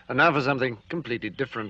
And now for something completely different.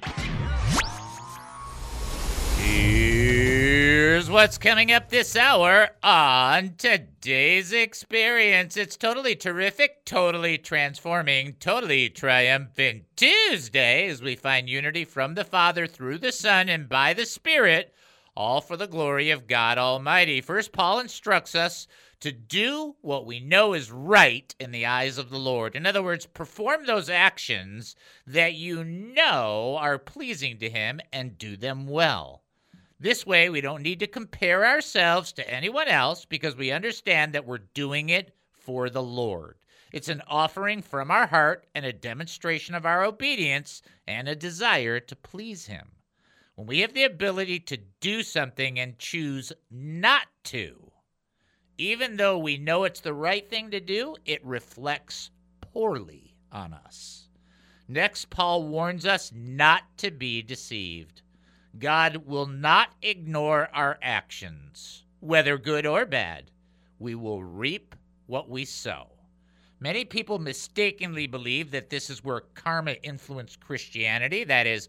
Here's what's coming up this hour on today's experience. It's totally terrific, totally transforming, totally triumphant Tuesday as we find unity from the Father through the Son and by the Spirit, all for the glory of God Almighty. First, Paul instructs us to do what we know is right in the eyes of the Lord. In other words, perform those actions that you know are pleasing to Him and do them well. This way, we don't need to compare ourselves to anyone else because we understand that we're doing it for the Lord. It's an offering from our heart and a demonstration of our obedience and a desire to please Him. When we have the ability to do something and choose not to, even though we know it's the right thing to do, it reflects poorly on us. Next, Paul warns us not to be deceived. God will not ignore our actions, whether good or bad. We will reap what we sow. Many people mistakenly believe that this is where karma influenced Christianity. That is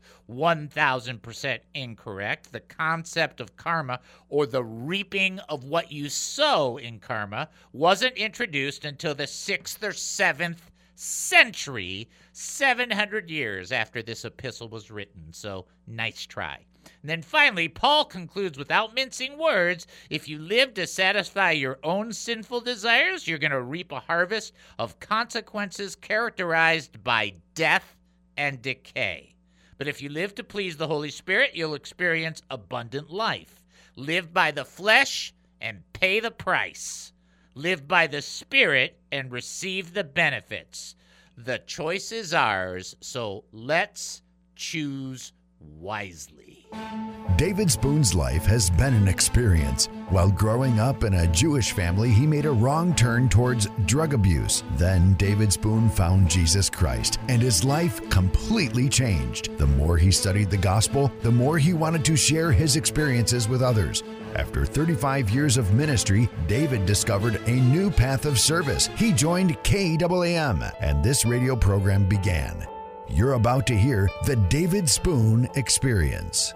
1,000% incorrect. The concept of karma, or the reaping of what you sow in karma, wasn't introduced until the 6th or 7th century, 700 years after this epistle was written. So, nice try. And then finally, Paul concludes without mincing words, if you live to satisfy your own sinful desires, you're going to reap a harvest of consequences characterized by death and decay. But if you live to please the Holy Spirit, you'll experience abundant life. Live by the flesh and pay the price. Live by the Spirit and receive the benefits. The choice is ours, so let's choose wisely. David Spoon's life has been an experience. While growing up in a Jewish family, he made a wrong turn towards drug abuse. Then David Spoon found Jesus Christ, and his life completely changed. The more he studied the gospel, the more he wanted to share his experiences with others. After 35 years of ministry, David discovered a new path of service. He joined KAAM, and this radio program began. You're about to hear the David Spoon Experience.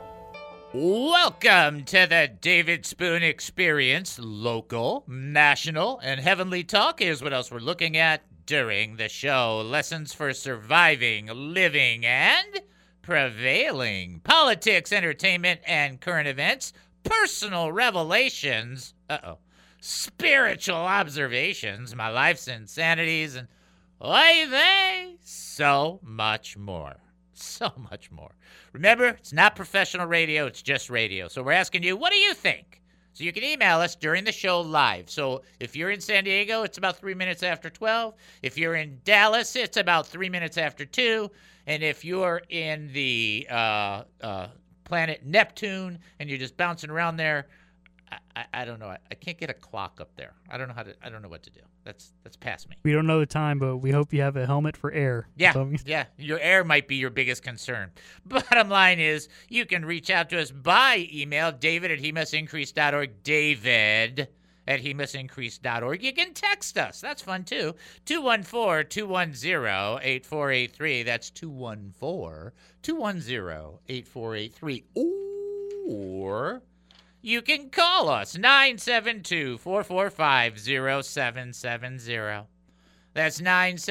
Welcome to the David Spoon Experience. Local, national, and heavenly talk. Here's what else we're looking at during the show. Lessons for surviving, living, and prevailing. Politics, entertainment, and current events. Personal revelations. Spiritual observations. My life's insanities, and oy vey, so much more. So much more. Remember, it's not professional radio, it's just radio. So we're asking you, what do you think? So you can email us during the show live. So if you're in San Diego, it's about 3 minutes after 12. If you're in Dallas, it's about 3 minutes after 2. And if you're in the planet Neptune and you're just bouncing around there, I don't know. I can't get a clock up there. I don't know what to do. That's past me. We don't know the time, but we hope you have a helmet for air. Yeah. Your air might be your biggest concern. Bottom line is, you can reach out to us by email, david@hemustincrease.org, david@hemustincrease.org. You can text us. That's fun, too. 214-210-8483. That's 214-210-8483. Or you can call us, 972-445-0770. That's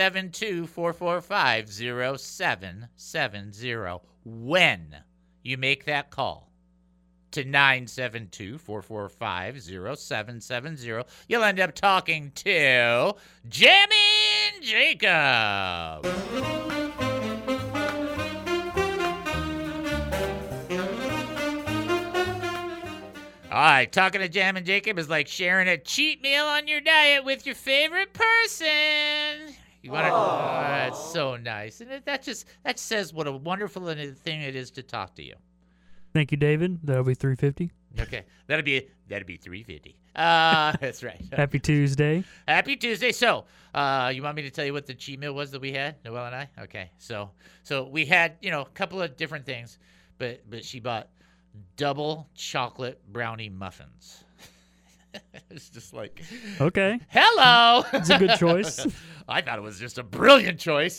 972-445-0770. When you make that call to 972-445-0770, you'll end up talking to Jammin' Jacob. All right, talking to Jammin' Jacob is like sharing a cheat meal on your diet with your favorite person. You want to? Oh, that's so nice, and that says what a wonderful thing it is to talk to you. Thank you, David. That'll be $3.50. Okay, that'll be $3.50. That's right. Happy Tuesday. Happy Tuesday. So, you want me to tell you what the cheat meal was that we had, Noelle and I? Okay, so we had a couple of different things, but she bought double chocolate brownie muffins. It's just like, okay, hello. It's a good choice. I thought it was just a brilliant choice.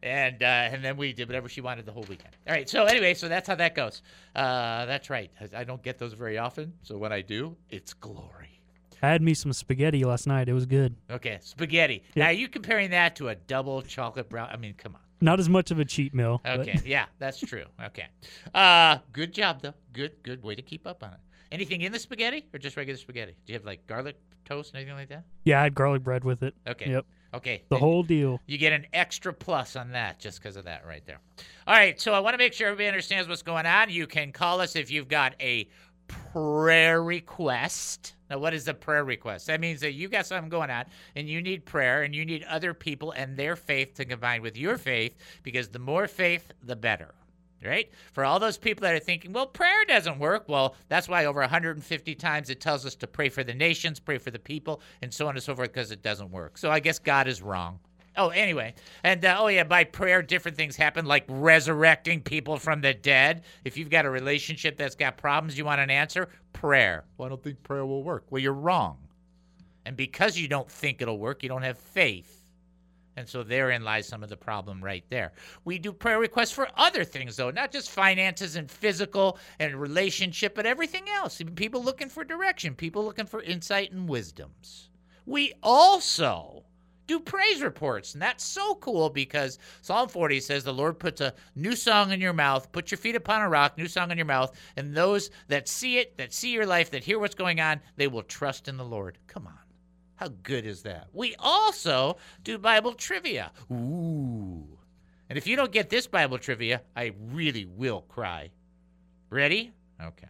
And then we did whatever she wanted the whole weekend. All right, so anyway, so that's how that goes. That's right. I don't get those very often, so when I do, it's glory. I had me some spaghetti last night. It was good. Okay, spaghetti. Yep. Now, are you comparing that to a double chocolate brown? I mean, come on. Not as much of a cheat meal. but- Okay, yeah, that's true. Okay. Good job, though. Good way to keep up on it. Anything in the spaghetti or just regular spaghetti? Do you have, like, garlic toast and anything like that? Yeah, I had garlic bread with it. Okay. Yep. Okay. The then whole deal. You get an extra plus on that just because of that right there. All right, so I want to make sure everybody understands what's going on. You can call us if you've got a prayer request. Now, what is a prayer request? That means that you got something going on and you need prayer and you need other people and their faith to combine with your faith, because the more faith, the better. Right? For all those people that are thinking, well, prayer doesn't work. Well, that's why over 150 times it tells us to pray for the nations, pray for the people, and so on and so forth, because it doesn't work. So I guess God is wrong. Oh, anyway. And, by prayer, different things happen, like resurrecting people from the dead. If you've got a relationship that's got problems, you want an answer, prayer. Well, I don't think prayer will work. Well, you're wrong. And because you don't think it'll work, you don't have faith. And so therein lies some of the problem right there. We do prayer requests for other things, though, not just finances and physical and relationship, but everything else. Even people looking for direction, people looking for insight and wisdoms. We also do praise reports, and that's so cool because Psalm 40 says the Lord puts a new song in your mouth, put your feet upon a rock, new song in your mouth, and those that see it, that see your life, that hear what's going on, they will trust in the Lord. Come on. How good is that? We also do Bible trivia. Ooh. And if you don't get this Bible trivia, I really will cry. Ready? Okay.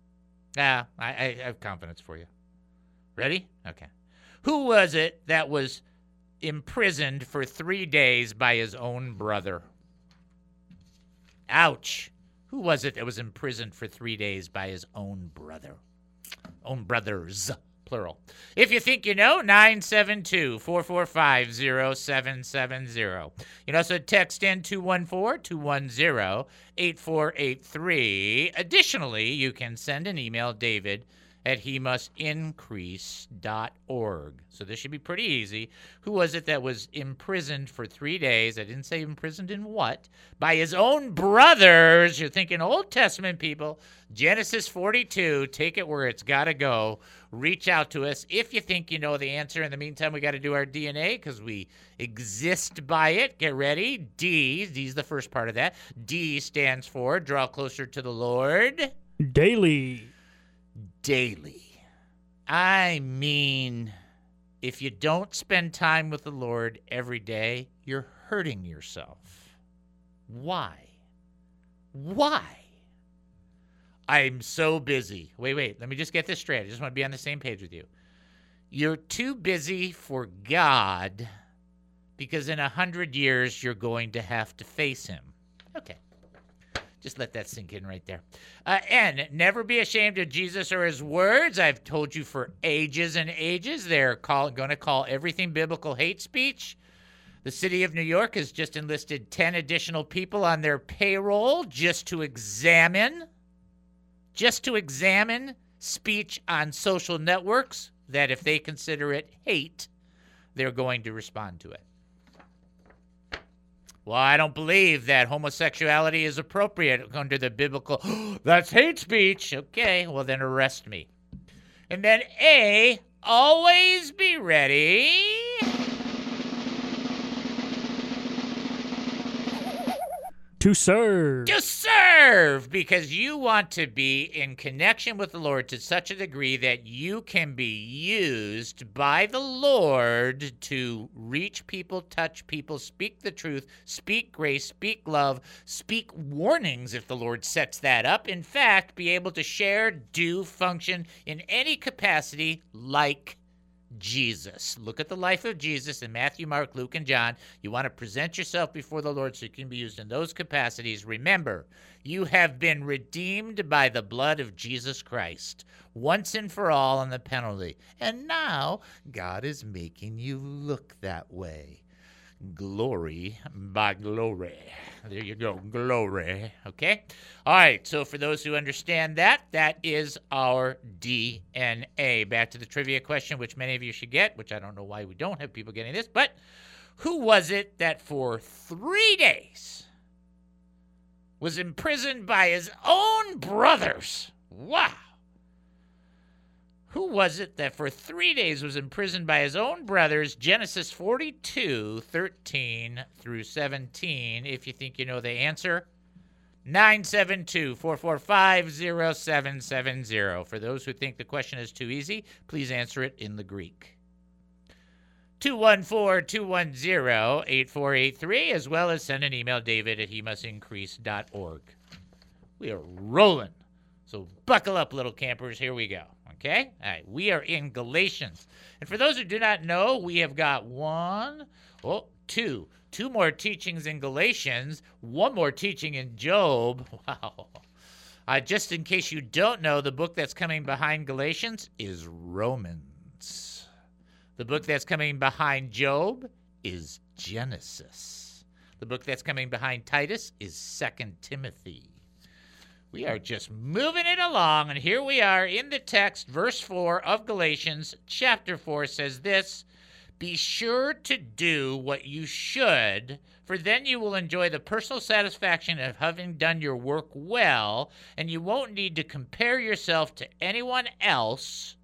I have confidence for you. Ready? Okay. Who was it that was imprisoned for 3 days by his own brother? Ouch. Who was it that was imprisoned for 3 days by his own brother? Own brothers. Plural. If you think you know, 972-445-0770. You can also text in 214-210-8483. Additionally, you can send an email, david@hemustincrease.org. So this should be pretty easy. Who was it that was imprisoned for 3 days? I didn't say imprisoned in what? By his own brothers. You're thinking Old Testament people. Genesis 42. Take it where it's got to go. Reach out to us if you think you know the answer. In the meantime, we got to do our DNA because we exist by it. Get ready. D's the first part of that. D stands for draw closer to the Lord. Daily. I mean, if you don't spend time with the Lord every day, you're hurting yourself. Why? I'm so busy. Wait. Let me just get this straight. I just want to be on the same page with you. You're too busy for God because in 100 years, you're going to have to face him. Okay. Just let that sink in right there. And never be ashamed of Jesus or his words. I've told you for ages and ages, they're going to call everything biblical hate speech. The city of New York has just enlisted 10 additional people on their payroll just to examine speech on social networks that if they consider it hate, they're going to respond to it. Well, I don't believe that homosexuality is appropriate under the biblical, that's hate speech. Okay, well then arrest me. And then A, always be ready. To serve. To serve, because you want to be in connection with the Lord to such a degree that you can be used by the Lord to reach people, touch people, speak the truth, speak grace, speak love, speak warnings if the Lord sets that up. In fact, be able to share, do, function in any capacity like Jesus. Look at the life of Jesus in Matthew, Mark, Luke, and John. You want to present yourself before the Lord so you can be used in those capacities. Remember, you have been redeemed by the blood of Jesus Christ, once and for all on the penalty. And now, God is making you look that way. Glory by glory. There you go, glory. Okay? All right, so for those who understand that, that is our DNA. Back to the trivia question, which many of you should get, which I don't know why we don't have people getting this, but Who was it that for 3 days was imprisoned by his own brothers? Wow. Who was it that for 3 days was imprisoned by his own brothers? Genesis 42:13 through 17. If you think you know the answer, 972-445-0770. For those who think the question is too easy, please answer it in the Greek. 214-210-8483, as well as send an email, david@hemustincrease.org. We are rolling. So buckle up, little campers. Here we go. Okay? All right. We are in Galatians. And for those who do not know, we have got two more teachings in Galatians, one more teaching in Job. Wow. Just in case you don't know, the book that's coming behind Galatians is Romans. The book that's coming behind Job is Genesis. The book that's coming behind Titus is 2 Timothy. We are just moving it along, and here we are in the text. Verse 4 of Galatians chapter 4 says this: "Be sure to do what you should, for then you will enjoy the personal satisfaction of having done your work well, and you won't need to compare yourself to anyone else,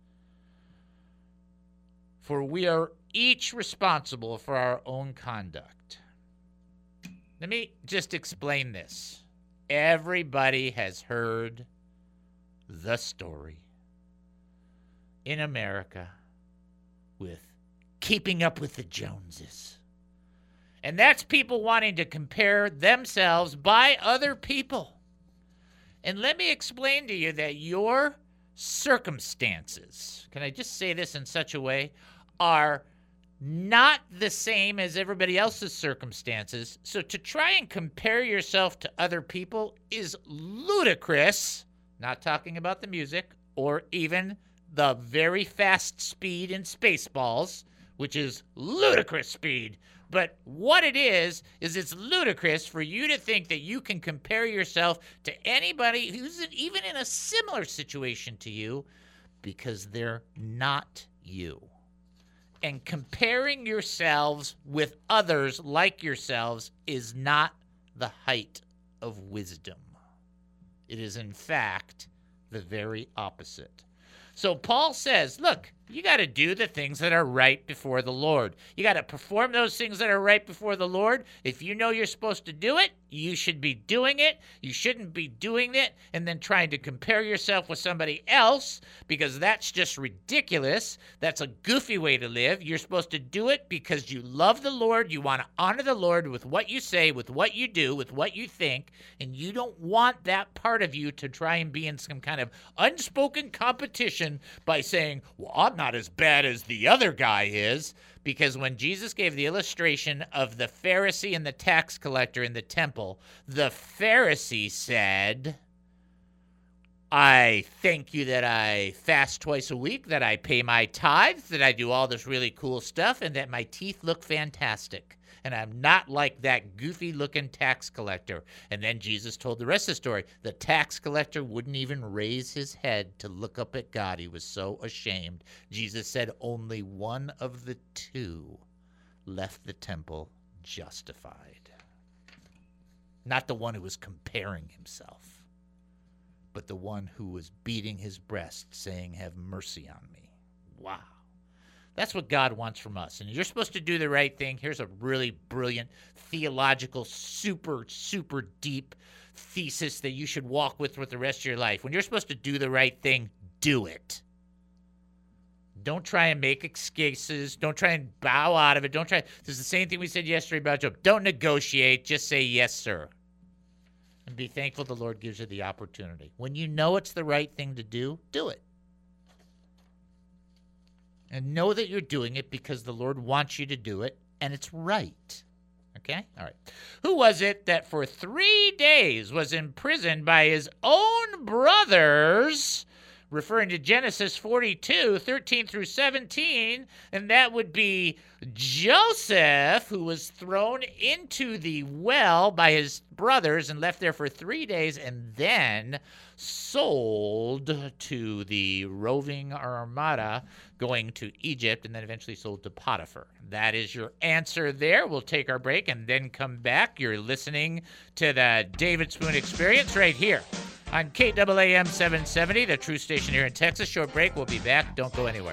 for we are each responsible for our own conduct." Let me just explain this. Everybody has heard the story in America with Keeping Up with the Joneses. And that's people wanting to compare themselves by other people. And let me explain to you that your circumstances, can I just say this in such a way, are not the same as everybody else's circumstances. So to try and compare yourself to other people is ludicrous. Not talking about the music or even the very fast speed in Spaceballs, which is ludicrous speed. But what it is it's ludicrous for you to think that you can compare yourself to anybody who's even in a similar situation to you, because they're not you. And comparing yourselves with others like yourselves is not the height of wisdom. It is, in fact, the very opposite. So Paul says, look, you got to do the things that are right before the Lord. You got to perform those things that are right before the Lord. If you know you're supposed to do it, you should be doing it. You shouldn't be doing it and then trying to compare yourself with somebody else, because that's just ridiculous. That's a goofy way to live. You're supposed to do it because you love the Lord. You want to honor the Lord with what you say, with what you do, with what you think, and you don't want that part of you to try and be in some kind of unspoken competition by saying, well, I'm not as bad as the other guy is. Because when Jesus gave the illustration of the Pharisee and the tax collector in the temple, the Pharisee said, I thank you that I fast twice a week, that I pay my tithes, that I do all this really cool stuff, and that my teeth look fantastic. And I'm not like that goofy-looking tax collector. And then Jesus told the rest of the story. The tax collector wouldn't even raise his head to look up at God. He was so ashamed. Jesus said only one of the two left the temple justified. Not the one who was comparing himself, but the one who was beating his breast, saying, have mercy on me. Wow. That's what God wants from us. And you're supposed to do the right thing. Here's a really brilliant theological, super, super deep thesis that you should walk with the rest of your life. When you're supposed to do the right thing, do it. Don't try and make excuses. Don't try and bow out of it. Don't try. This is the same thing we said yesterday about Job. Don't negotiate. Just say, yes, sir. And be thankful the Lord gives you the opportunity. When you know it's the right thing to do it. And know that you're doing it because the Lord wants you to do it, and it's right. Okay? All right. Who was it that for 3 days was imprisoned by his own brothers? referring to Genesis 42, 13 through 17, and that would be Joseph, who was thrown into the well by his brothers and left there for 3 days and then sold to the roving armada going to Egypt and then eventually sold to Potiphar. That is your answer there. We'll take our break and then come back. You're listening to the David Spoon Experience right here on KAAM 770, the true station here in Texas. Short break. We'll be back. Don't go anywhere.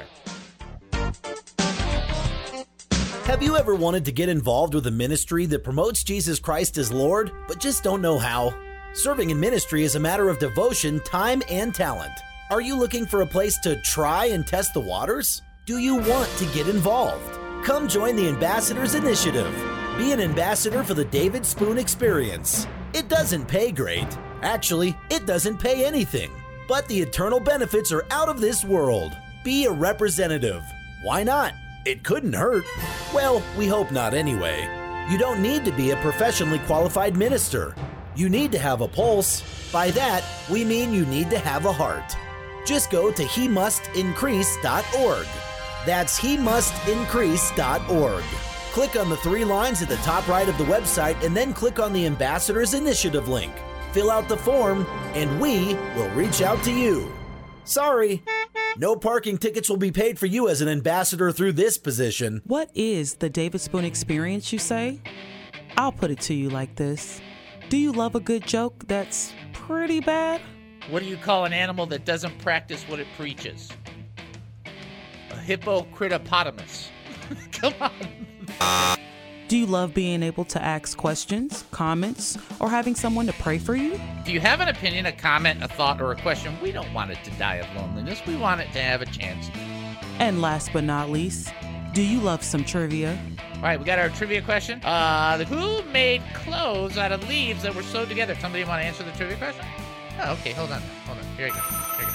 Have you ever wanted to get involved with a ministry that promotes Jesus Christ as Lord, but just don't know how? Serving in ministry is a matter of devotion, time, and talent. Are you looking for a place to try and test the waters? Do you want to get involved? Come join the Ambassadors Initiative. Be an ambassador for the David Spoon Experience. It doesn't pay great. Actually, it doesn't pay anything. But the eternal benefits are out of this world. Be a representative. Why not? It couldn't hurt. Well, we hope not anyway. You don't need to be a professionally qualified minister. You need to have a pulse. By that, we mean you need to have a heart. Just go to hemustincrease.org. That's hemustincrease.org. Click on the 3 lines at the top right of the website and then click on the Ambassadors Initiative link. Fill out the form and we will reach out to you. Sorry, no parking tickets will be paid for you as an ambassador through this position. What is the David Spoon Experience, you say? I'll put it to you like this. Do you love a good joke that's pretty bad? What do you call an animal that doesn't practice what it preaches? A hippocritopotamus. Come on. Do you love being able to ask questions, comments, or having someone to pray for you? If you have an opinion, a comment, a thought, or a question, we don't want it to die of loneliness. We want it to have a chance. And last but not least, do you love some trivia? All right, we got our trivia question. Who made clothes out of leaves that were sewed together? Somebody want to answer the trivia question? Oh, okay, hold on. Here you go.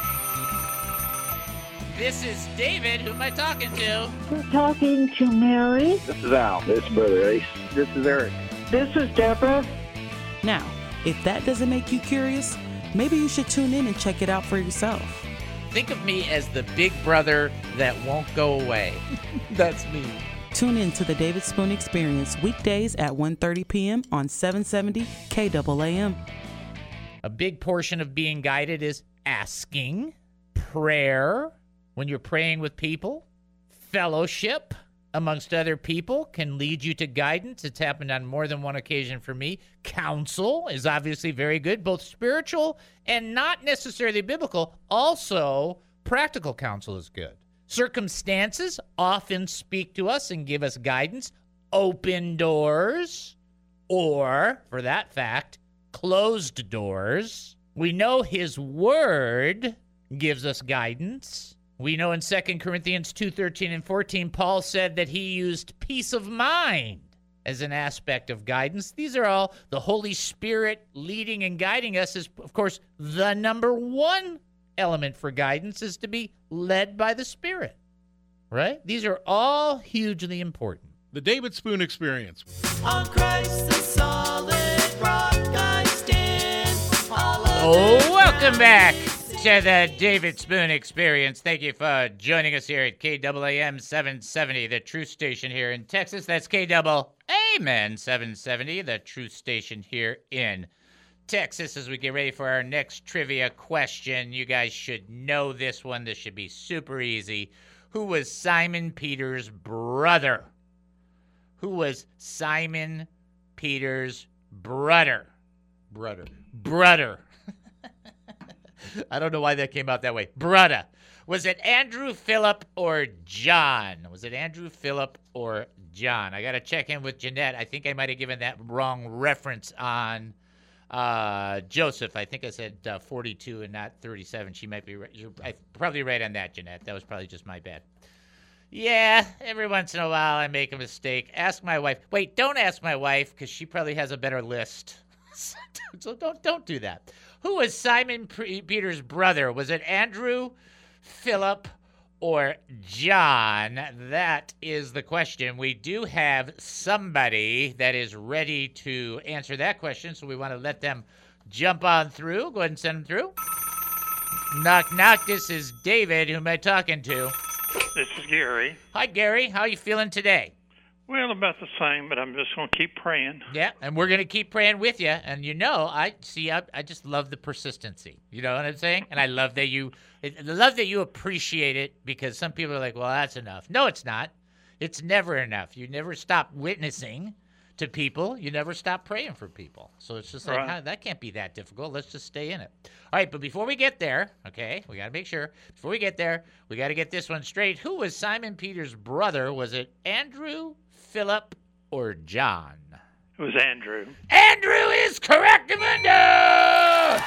This is David. Who am I talking to? You're talking to Mary. This is Al. This is Brother Ace. This is Eric. This is Deborah. Now, if that doesn't make you curious, maybe you should tune in and check it out for yourself. Think of me as the big brother that won't go away. That's me. Tune in to the David Spoon Experience weekdays at 1:30 p.m. on 770 KAAM. A big portion of being guided is asking, prayer, when you're praying with people, fellowship amongst other people can lead you to guidance. It's happened on more than one occasion for me. Counsel is obviously very good, both spiritual and not necessarily biblical. Also, practical counsel is good. Circumstances often speak to us and give us guidance. Open doors, or, for that fact, closed doors. We know his word gives us guidance. We know in 2 Corinthians 2:13 and 14, Paul said that he used peace of mind as an aspect of guidance. These are all the Holy Spirit leading and guiding us is, of course, the number one element for guidance is to be led by the Spirit, right? These are all hugely important. The David Spoon Experience. On Christ the solid rock I stand. Welcome back to the David Spoon Experience. Thank you for joining us here at KAAM 770, the true station here in Texas. That's KAAM 770, the true station here in Texas. As we get ready for our next trivia question, you guys should know this one. This should be super easy. Who was Simon Peter's brother? Who was Simon Peter's brother? Brother. I don't know why that came out that way. Brother. Was it Andrew, Philip, or John? Was it Andrew, Philip, or John? I got to check in with Jeanette. I think I might have given that wrong reference on Joseph. I think I said 42 and not 37. She might be right. You're probably right on that, Jeanette. That was probably just my bad. Yeah, every once in a while I make a mistake. Ask my wife. Wait, don't ask my wife because she probably has a better list. So don't do that. Who was Simon Peter's brother? Was it Andrew, Philip, or John? That is the question. We do have somebody that is ready to answer that question, so we want to let them jump on through. Go ahead and send them through. Knock, knock. This is David. Who am I talking to? This is Gary. Hi, Gary. How are you feeling today? Well, about the same, but I'm just going to keep praying. Yeah, and we're going to keep praying with you. And I just love the persistency. You know what I'm saying? And I love that you appreciate it, because some people are like, well, that's enough. No, it's not. It's never enough. You never stop witnessing to people. You never stop praying for people. So it's just like, Right. that can't be that difficult. Let's just stay in it. All right, but before we get there, okay, we got to make sure. Before we get there, we got to get this one straight. Who was Simon Peter's brother? Was it Andrew, Philip, or John? It was Andrew. Andrew is correct, Amanda!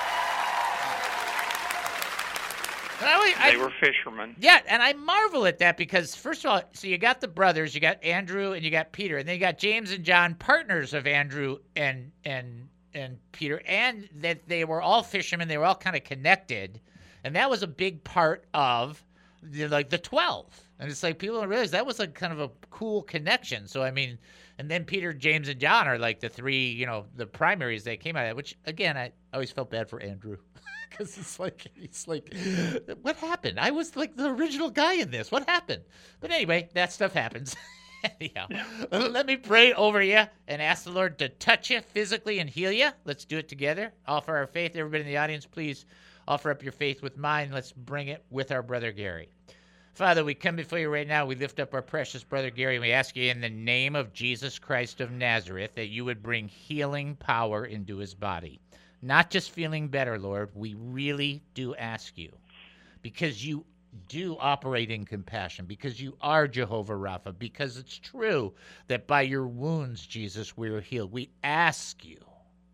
They were fishermen. Yeah, and I marvel at that because, first of all, so you got the brothers, you got Andrew and you got Peter, and then you got James and John, partners of Andrew and Peter, and that they were all fishermen. They were all kind of connected, and that was a big part of the 12. And it's like people don't realize that was like kind of a cool connection. So I mean, and then Peter, James, and John are like the three, the primaries that came out of that. Which again, I always felt bad for Andrew. Because he's like, what happened? I was like the original guy in this. What happened? But anyway, that stuff happens. Anyhow, let me pray over you and ask the Lord to touch you physically and heal you. Let's do it together. Offer our faith. Everybody in the audience, please offer up your faith with mine. Let's bring it with our brother Gary. Father, we come before you right now. We lift up our precious brother Gary, and we ask you in the name of Jesus Christ of Nazareth that you would bring healing power into his body. Not just feeling better, Lord. We really do ask you, because you do operate in compassion, because you are Jehovah Rapha, because it's true that by your wounds, Jesus, we are healed. We ask you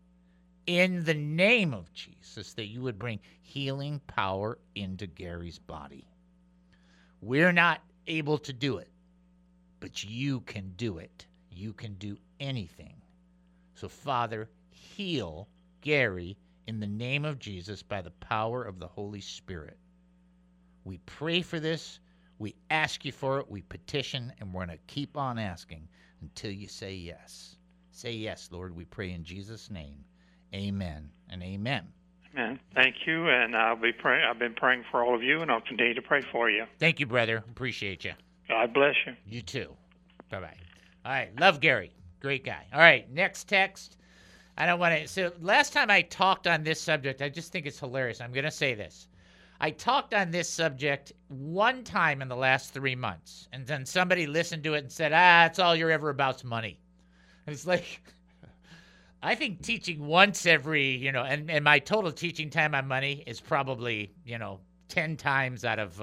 in the name of Jesus that you would bring healing power into Gary's body. We're not able to do it, but you can do it. You can do anything. So, Father, heal Gary in the name of Jesus by the power of the Holy Spirit. We pray for this. We ask you for it. We petition, and we're going to keep on asking until you say yes. Say yes, Lord, we pray in Jesus' name. Amen and amen. Amen. Thank you, and I've been praying for all of you, and I'll continue to pray for you. Thank you, brother. Appreciate you. God bless you. You too. Bye-bye. All right. Love Gary. Great guy. All right. Next text. I don't want to. So last time I talked on this subject, I just think it's hilarious. I'm going to say this. I talked on this subject one time in the last 3 months, and then somebody listened to it and said, it's all you're ever about's money. And it's like, I think teaching once every, and my total teaching time on money is probably, 10 times out of,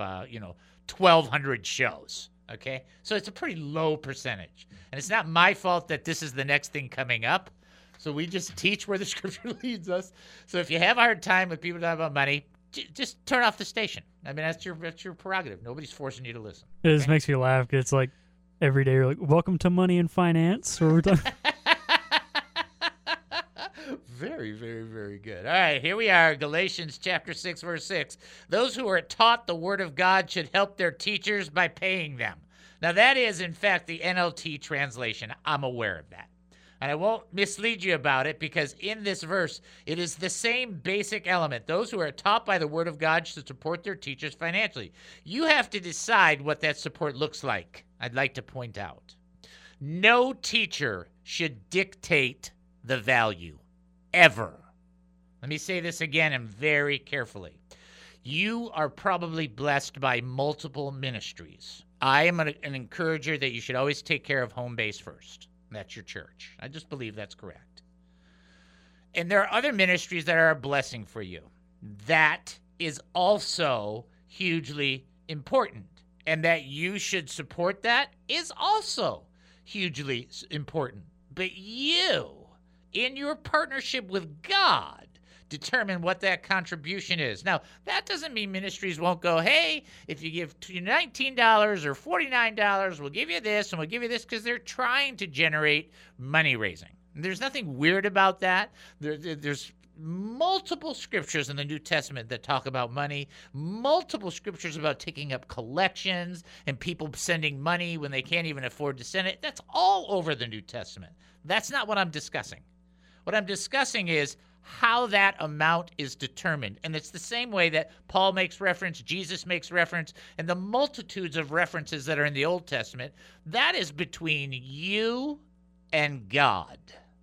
1,200 shows. Okay? So it's a pretty low percentage. And it's not my fault that this is the next thing coming up. So we just teach where the scripture leads us. So if you have a hard time with people talking about money, just turn off the station. I mean, that's your prerogative. Nobody's forcing you to listen. It just makes me laugh. It's like every day you're like, welcome to Money and Finance. Or we're talking. Very, very, very good. All right, here we are, Galatians chapter 6, verse 6. Those who are taught the word of God should help their teachers by paying them. Now, that is, in fact, the NLT translation. I'm aware of that. And I won't mislead you about it, because in this verse, it is the same basic element. Those who are taught by the word of God should support their teachers financially. You have to decide what that support looks like, I'd like to point out. No teacher should dictate the value, ever. Let me say this again and very carefully. You are probably blessed by multiple ministries. I am an encourager that you should always take care of home base first. That's your church. I just believe that's correct. And there are other ministries that are a blessing for you. That is also hugely important. And that you should support that is also hugely important. But you, in your partnership with God, determine what that contribution is. Now, that doesn't mean ministries won't go, hey, if you give $19 or $49, we'll give you this and we'll give you this, because they're trying to generate money raising. There's nothing weird about that. There's multiple scriptures in the New Testament that talk about money, multiple scriptures about taking up collections and people sending money when they can't even afford to send it. That's all over the New Testament. That's not what I'm discussing. What I'm discussing is, how that amount is determined. And it's the same way that Paul makes reference, Jesus makes reference, and the multitudes of references that are in the Old Testament. That is between you and God.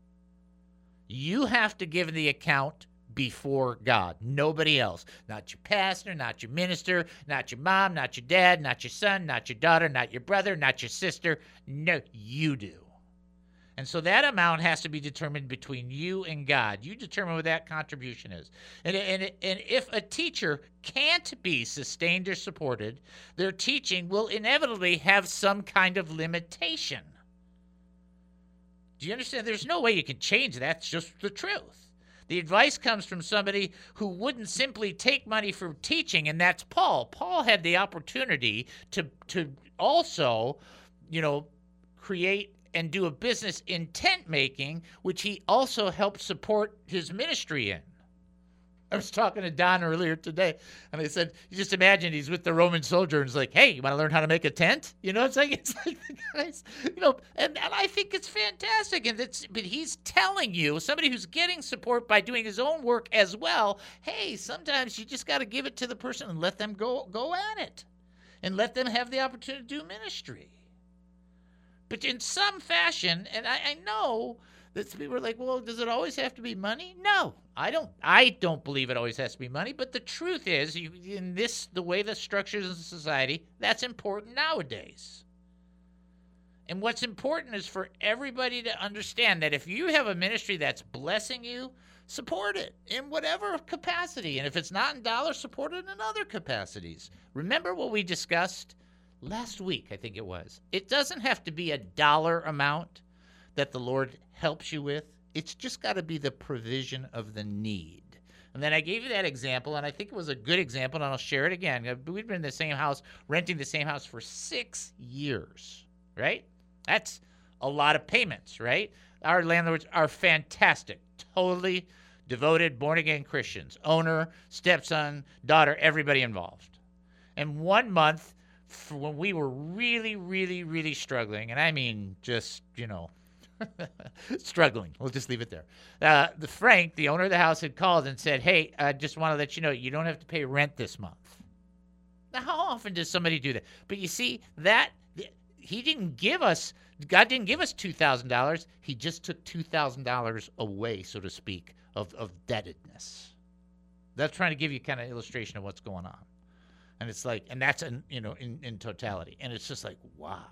You have to give the account before God, nobody else. Not your pastor, not your minister, not your mom, not your dad, not your son, not your daughter, not your brother, not your sister. No, you do. And so that amount has to be determined between you and God. You determine what that contribution is. And if a teacher can't be sustained or supported, their teaching will inevitably have some kind of limitation. Do you understand? There's no way you can change that. It's just the truth. The advice comes from somebody who wouldn't simply take money for teaching, and that's Paul. Paul had the opportunity to also, create and do a business in tent making, which he also helped support his ministry in. I was talking to Don earlier today, and I said, you just imagine he's with the Roman soldier, and he's like, hey, you want to learn how to make a tent? It's like the guys, and I think it's fantastic. But he's telling you, somebody who's getting support by doing his own work as well, hey, sometimes you just got to give it to the person and let them go at it, and let them have the opportunity to do ministry. But in some fashion, and I know that people are like, well, does it always have to be money? No, I don't believe it always has to be money. But the truth is, the way the structures in society, that's important nowadays. And what's important is for everybody to understand that if you have a ministry that's blessing you, support it in whatever capacity. And if it's not in dollars, support it in other capacities. Remember what we discussed last week, I think it was. It doesn't have to be a dollar amount that the Lord helps you with. It's just got to be the provision of the need. And then I gave you that example, and I think it was a good example, and I'll share it again. We've been in the same house, renting the same house for 6 years, right? That's a lot of payments, right? Our landlords are fantastic, totally devoted, born-again Christians. Owner, stepson, daughter, everybody involved. And 1 month, when we were really, really, really struggling, and I mean just, struggling. We'll just leave it there. Frank, the owner of the house, had called and said, hey, I just want to let you know you don't have to pay rent this month. Now, how often does somebody do that? But you see, God didn't give us $2,000. He just took $2,000 away, so to speak, of debtedness. That's trying to give you kind of illustration of what's going on. And it's like, and that's in totality. And it's just like, wow.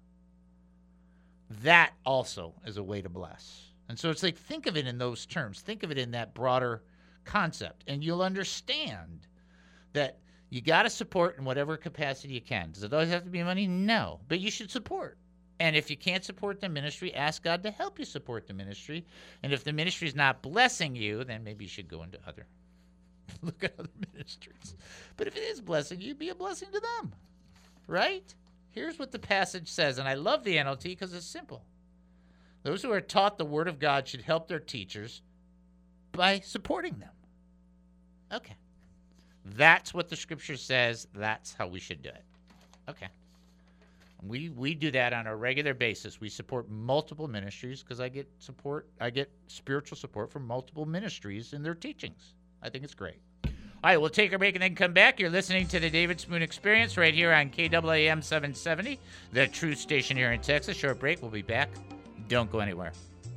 That also is a way to bless. And so it's like, think of it in those terms. Think of it in that broader concept. And you'll understand that you got to support in whatever capacity you can. Does it always have to be money? No. But you should support. And if you can't support the ministry, ask God to help you support the ministry. And if the ministry is not blessing you, then maybe you should go into look at other ministries. But if it is blessing you, be a blessing to them, right? Here's what the passage says, and I love the NLT because it's simple. Those who are taught the Word of God should help their teachers by supporting them. Okay. That's what the Scripture says. That's how we should do it. Okay. We do that on a regular basis. We support multiple ministries because I get spiritual support from multiple ministries in their teachings. I think it's great. All right, we'll take a break and then come back. You're listening to the David Spoon Experience right here on KAAM 770, the Truth Station here in Texas. Short break. We'll be back. Don't go anywhere.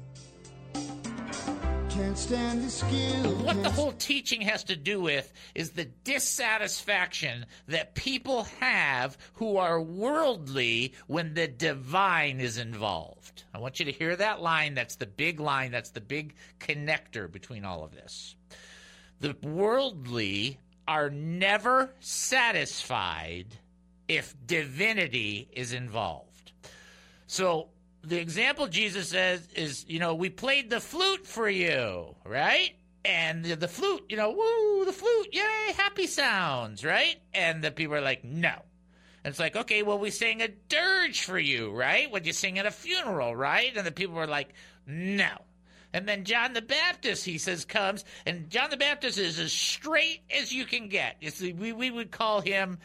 Can't stand the skill. What the whole teaching has to do with is the dissatisfaction that people have who are worldly when the divine is involved. I want you to hear that line. That's the big line. That's the big connector between all of this. The worldly are never satisfied if divinity is involved. So the example Jesus says is, we played the flute for you, right? And the flute, woo, the flute, yay, happy sounds, right? And the people are like, no. And it's like, okay, well, we sang a dirge for you, right? When you sing at a funeral, right? And the people were like, no. And then John the Baptist, he says, comes, and John the Baptist is as straight as you can get. We would call him,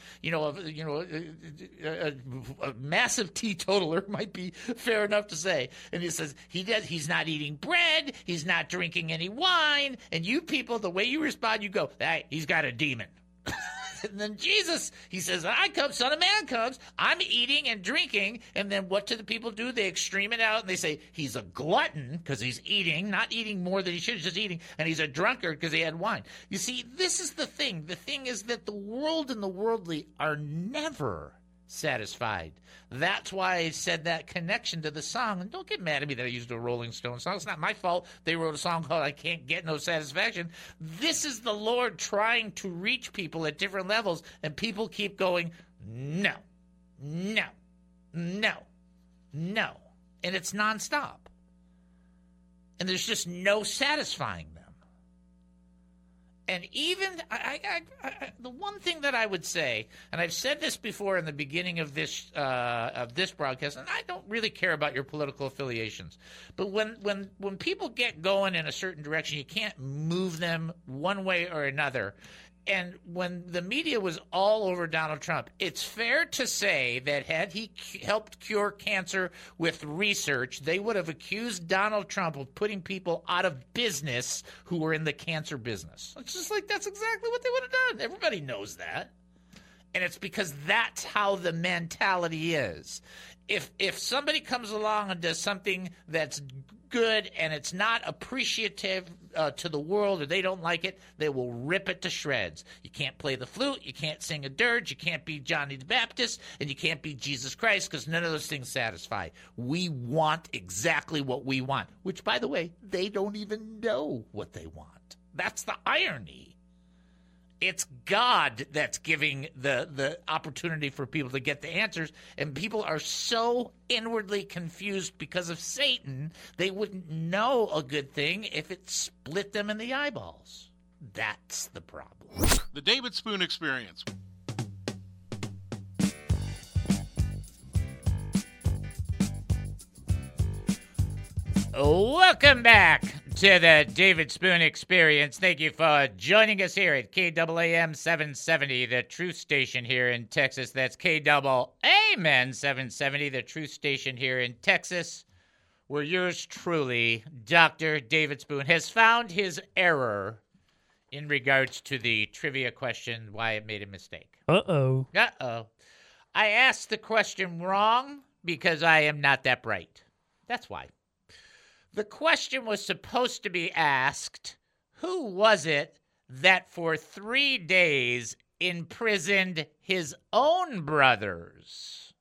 a massive teetotaler might be fair enough to say. And he says he's not eating bread, he's not drinking any wine, and you people, the way you respond, you go, hey, he's got a demon. And then Jesus, he says, I come, Son of Man comes, I'm eating and drinking. And then what do the people do? They extreme it out and they say he's a glutton because he's eating, not eating more than he should, just eating. And he's a drunkard because he had wine. You see, this is the thing. The thing is that the world and the worldly are never satisfied. That's why I said that connection to the song. And don't get mad at me that I used a Rolling Stone song. It's not my fault. They wrote a song called I Can't Get No Satisfaction. This is the Lord trying to reach people at different levels, and people keep going, no, no, no, no. And it's nonstop. And there's just no satisfying them. And even the one thing that I would say, and I've said this before in the beginning of this broadcast, and I don't really care about your political affiliations, but when people get going in a certain direction, you can't move them one way or another. And when the media was all over Donald Trump, it's fair to say that had he helped cure cancer with research, they would have accused Donald Trump of putting people out of business who were in the cancer business. It's just like that's exactly what they would have done. Everybody knows that. And it's because that's how the mentality is. If somebody comes along and does something that's good and it's not appreciative to the world or they don't like it, they will rip it to shreds. You can't play the flute, you can't sing a dirge, you can't be Johnny the Baptist, and you can't be Jesus Christ because none of those things satisfy. We want exactly what we want, which, by the way, they don't even know what they want. That's the irony. It's God that's giving the opportunity for people to get the answers, and people are so inwardly confused because of Satan, they wouldn't know a good thing if it split them in the eyeballs. That's the problem. The David Spoon Experience. Welcome back to the David Spoon Experience. Thank you for joining us here at KAAM 770, the truth station here in Texas. That's KAAM 770, the truth station here in Texas, where yours truly, Dr. David Spoon, has found his error in regards to the trivia question, why it made a mistake. Uh-oh. Uh-oh. I asked the question wrong because I am not that bright. That's why. The question was supposed to be asked, who was it that for 3 days imprisoned his own brothers?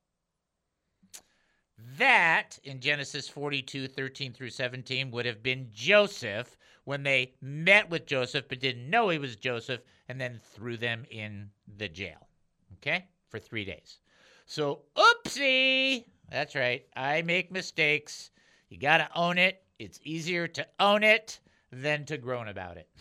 That, in Genesis 42:13 through 17, would have been Joseph when they met with Joseph but didn't know he was Joseph and then threw them in the jail, okay, for 3 days. So, oopsie! That's right, I make mistakes. You got to own it. It's easier to own it than to groan about it.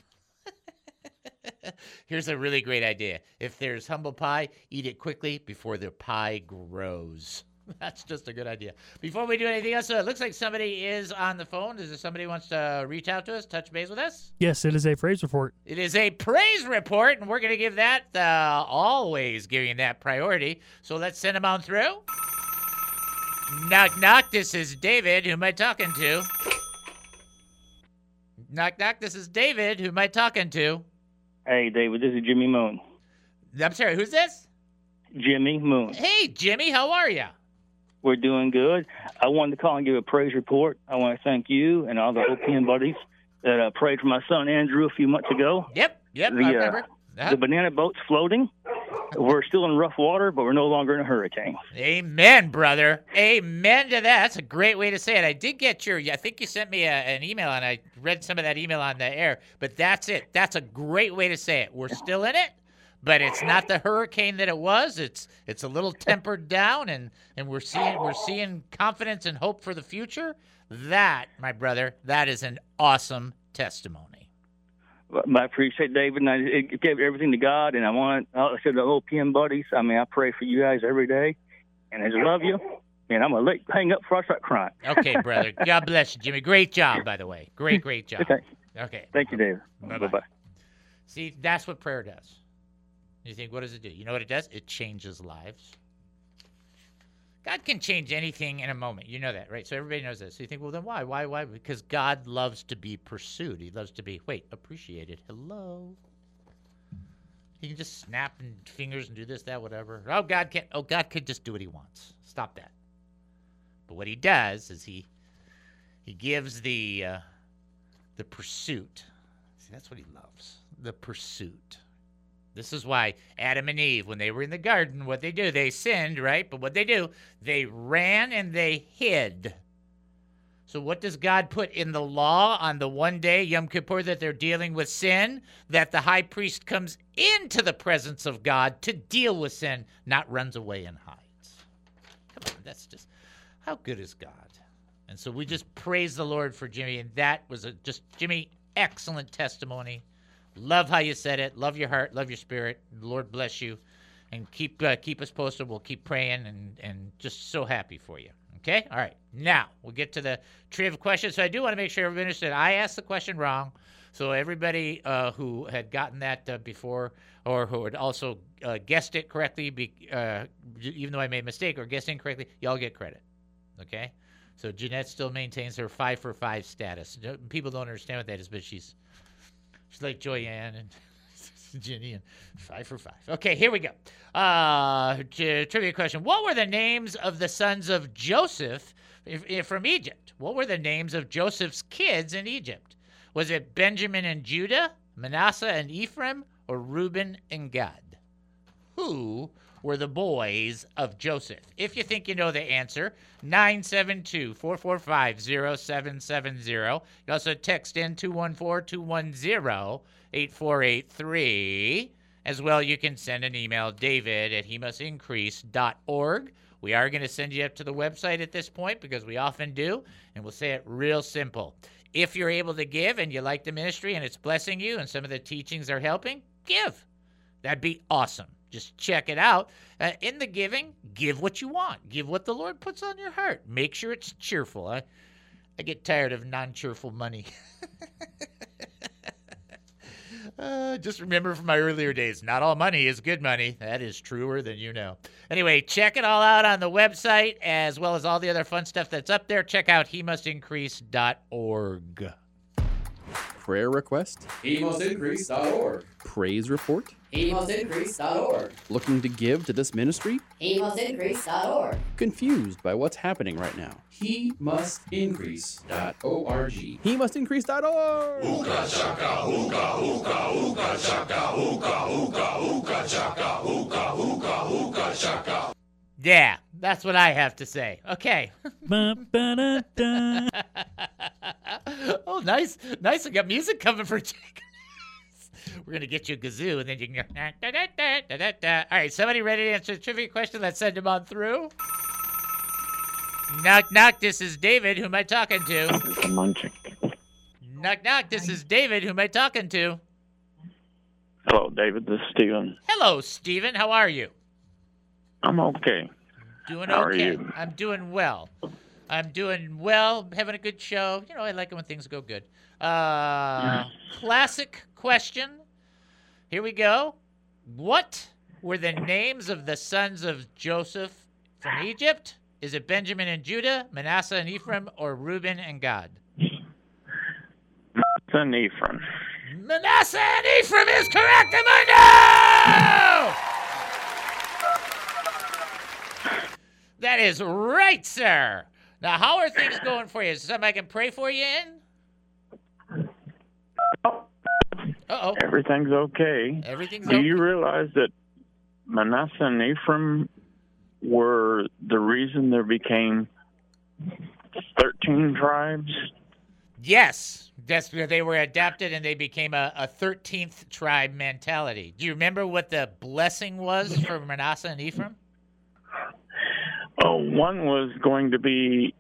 Here's a really great idea. If there's humble pie, eat it quickly before the pie grows. That's just a good idea. Before we do anything else, it looks like somebody is on the phone. Is there somebody who wants to reach out to us, touch base with us? Yes, it is a praise report. It is a praise report, and we're going to give that, always giving that priority. So let's send them on through. Knock, knock, this is David. Who am I talking to? Knock, knock, this is David. Who am I talking to? Hey, David, this is Jimmy Moon. I'm sorry, who's this? Jimmy Moon. Hey, Jimmy, how are you? We're doing good. I wanted to call and give a praise report. I want to thank you and all the OPM buddies that prayed for my son Andrew a few months ago. Yep, I remember. The banana boat's floating. We're still in rough water, but we're no longer in a hurricane. Amen, brother. Amen to that. That's a great way to say it. I did get I think you sent me an email, and I read some of that email on the air, but that's it. That's a great way to say it. We're still in it, but it's not the hurricane that it was. It's a little tempered down, and we're seeing confidence and hope for the future. That, my brother, that is an awesome testimony. I appreciate David, and I gave everything to God, and I said the OPM buddies, I pray for you guys every day, and I just love you, And I'm going to hang up before I start crying. Okay, brother. God bless you, Jimmy. Great job, by the way. Great job. Okay. Thank you, David. Bye-bye. See, that's what prayer does. You think, what does it do? You know what it does? It changes lives. God can change anything in a moment. You know that, right? So everybody knows that. So you think, well, then why? Why? Because God loves to be pursued. He loves to be, appreciated. Hello. He can just snap fingers and do this, that, whatever. God could just do what he wants. Stop that. But what he does is he gives the pursuit. See, that's what he loves, the pursuit. This is why Adam and Eve, when they were in the garden, what they do, they sinned, right? But what they do, they ran and they hid. So what does God put in the law on the one day, Yom Kippur, that they're dealing with sin? That the high priest comes into the presence of God to deal with sin, not runs away and hides. Come on, that's just, how good is God? And so we just praise the Lord for Jimmy, and that was Jimmy, excellent testimony. Love how you said it. Love your heart. Love your spirit. The Lord bless you, and keep us posted. We'll keep praying and just so happy for you. Okay? All right. Now, we'll get to the trivia question. So I do want to make sure everybody understood. I asked the question wrong. So everybody who had gotten that before, or who had also guessed it correctly, even though I made a mistake or guessed incorrectly, y'all get credit. Okay? So Jeanette still maintains her 5 for 5 status. People don't understand what that is, but she's like Joyanne and Ginny and 5 for 5. Okay, here we go. Trivia question. What were the names of the sons of Joseph from Egypt? What were the names of Joseph's kids in Egypt? Was it Benjamin and Judah, Manasseh and Ephraim, or Reuben and Gad? Who were the boys of Joseph? If you think you know the answer, 972-445-0770. You also text in 214-210-8483. As well, you can send an email, david@hemustincrease.org. We are going to send you up to the website at this point because we often do, and we'll say it real simple. If you're able to give and you like the ministry and it's blessing you and some of the teachings are helping, give. That'd be awesome. Just check it out. In the giving, give what you want. Give what the Lord puts on your heart. Make sure it's cheerful. I get tired of non-cheerful money. Just remember from my earlier days, not all money is good money. That is truer than you know. Anyway, check it all out on the website, as well as all the other fun stuff that's up there. Check out hemustincrease.org. Prayer request? hemustincrease.org. Praise report? hemustincrease.org. Looking to give to this ministry? hemustincrease.org. Confused by what's happening right now? hemustincrease.org. hemustincrease.org. Ooga chaka, ooga, ooga, ooga chaka, ooga, ooga, ooga chaka, ooga, ooga, ooga chaka. Yeah, that's what I have to say. Okay. Oh, nice. I got music coming for Jake. We're going to get you a kazoo, and then you can go, da-da-da-da-da-da. All right, somebody ready to answer the trivia question? Let's send them on through. Knock, knock, this is David. Who am I talking to? Knock, knock, this is David. Who am I talking to? Hello, David. This is Stephen. Hello, Stephen. How are you? I'm okay. Doing How okay. are you? I'm doing well. Having a good show. You know, I like it when things go good. Classic question. Here we go. What were the names of the sons of Joseph from Egypt? Is it Benjamin and Judah, Manasseh and Ephraim, or Reuben and Gad? Manasseh and Ephraim. Manasseh and Ephraim is correct, Amundo! That is right, sir. Now, how are things going for you? Is there something I can pray for you in? Uh-oh. Everything's okay. Everything's Do okay. you realize that Manasseh and Ephraim were the reason there became 13 tribes? Yes. They were adapted and they became a 13th tribe mentality. Do you remember what the blessing was for Manasseh and Ephraim? Oh, one was going to be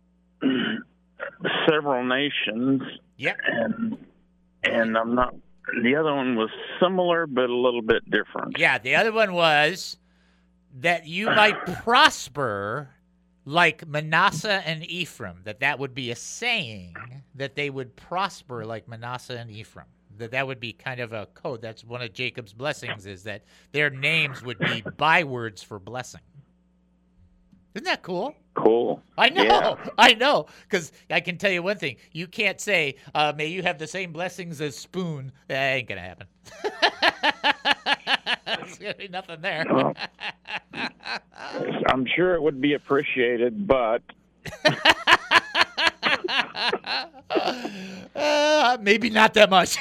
several nations. Yep. And I'm not. The other one was similar, but a little bit different. Yeah, the other one was that you might prosper like Manasseh and Ephraim, that would be a saying that they would prosper like Manasseh and Ephraim. That would be kind of a code. That's one of Jacob's blessings, is that their names would be bywords for blessing. Isn't that cool? Cool. I know. Yeah. I know. Because I can tell you one thing. You can't say, may you have the same blessings as Spoon. That ain't going to happen. There's going to be nothing there. Well, I'm sure it would be appreciated, but... maybe not that much.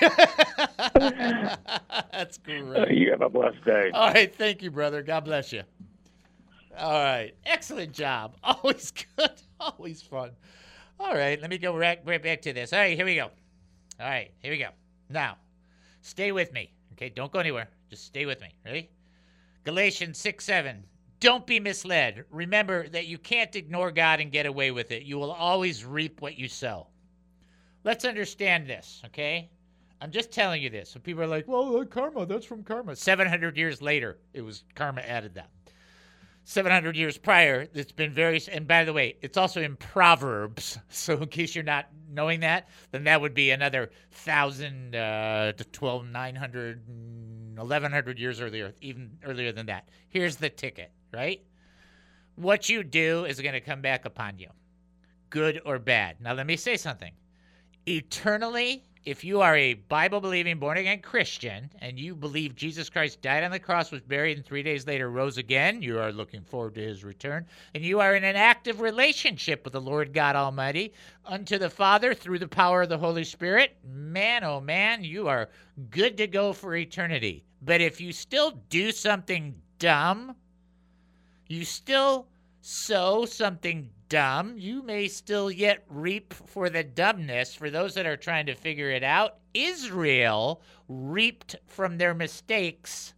That's great. You have a blessed day. All right. Thank you, brother. God bless you. All right. Excellent job. Always good. Always fun. All right. Let me go right back to this. All right. Here we go. All right. Here we go. Now, stay with me. Okay. Don't go anywhere. Just stay with me. Ready? Galatians 6:7. Don't be misled. Remember that you can't ignore God and get away with it. You will always reap what you sow. Let's understand this, okay? I'm just telling you this. So people are like, well, karma, that's from karma. 700 years later, it was karma added that. 700 years prior, it's been very, and by the way, it's also in Proverbs. So in case you're not knowing that, then that would be another 1,000 to 1,900, 1,100 years earlier, even earlier than that. Here's the ticket, right? What you do is going to come back upon you, good or bad. Now, let me say something. Eternally, if you are a Bible-believing, born-again Christian, and you believe Jesus Christ died on the cross, was buried, and 3 days later rose again, you are looking forward to his return, and you are in an active relationship with the Lord God Almighty, unto the Father through the power of the Holy Spirit, man, oh man, you are good to go for eternity. But if you still do something dumb, you still sow something dumb, you may still yet reap for the dumbness. For those that are trying to figure it out, Israel reaped from their mistakes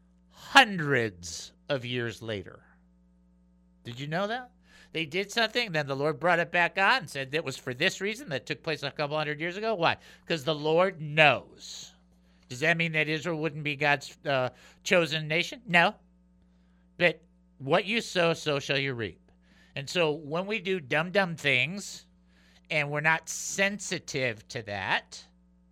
hundreds of years later. Did you know that? They did something, then the Lord brought it back on and said it was for this reason that took place a couple hundred years ago. Why? Because the Lord knows. Does that mean that Israel wouldn't be God's chosen nation? No. But what you sow, so shall you reap. And so when we do dumb things and we're not sensitive to that,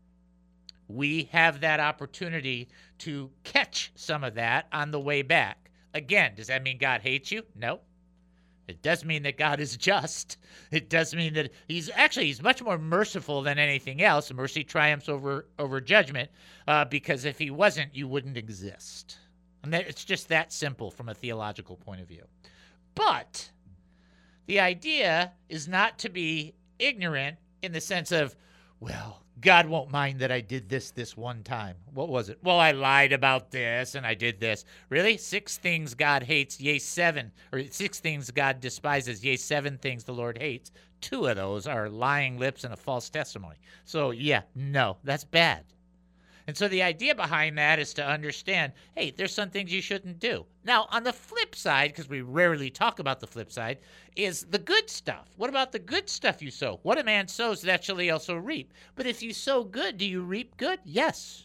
we have that opportunity to catch some of that on the way back. Again, does that mean God hates you? No. It does mean that God is just. It does mean that he's much more merciful than anything else. Mercy triumphs over judgment because if he wasn't, you wouldn't exist. And it's just that simple from a theological point of view. But the idea is not to be ignorant in the sense of, well, God won't mind that I did this one time. What was it? Well, I lied about this and I did this. Really? 6 things God hates, yea, 7. Or 6 things God despises, yea, 7 things the Lord hates. 2 of those are lying lips and a false testimony. So, yeah, no, that's bad. And so the idea behind that is to understand, hey, there's some things you shouldn't do. Now, on the flip side, because we rarely talk about the flip side, is the good stuff. What about the good stuff you sow? What a man sows, that shall he also reap. But if you sow good, do you reap good? Yes.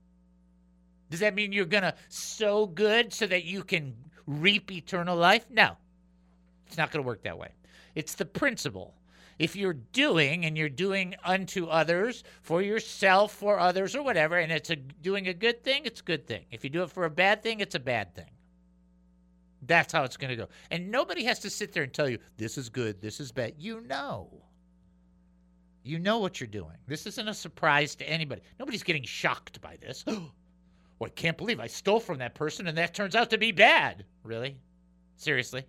Does that mean you're going to sow good so that you can reap eternal life? No. It's not going to work that way. It's the principle. If you're doing unto others, for yourself, for others, or whatever, and it's doing a good thing, it's a good thing. If you do it for a bad thing, it's a bad thing. That's how it's going to go. And nobody has to sit there and tell you, this is good, this is bad. You know. You know what you're doing. This isn't a surprise to anybody. Nobody's getting shocked by this. Oh, I can't believe I stole from that person, and that turns out to be bad. Really? Seriously?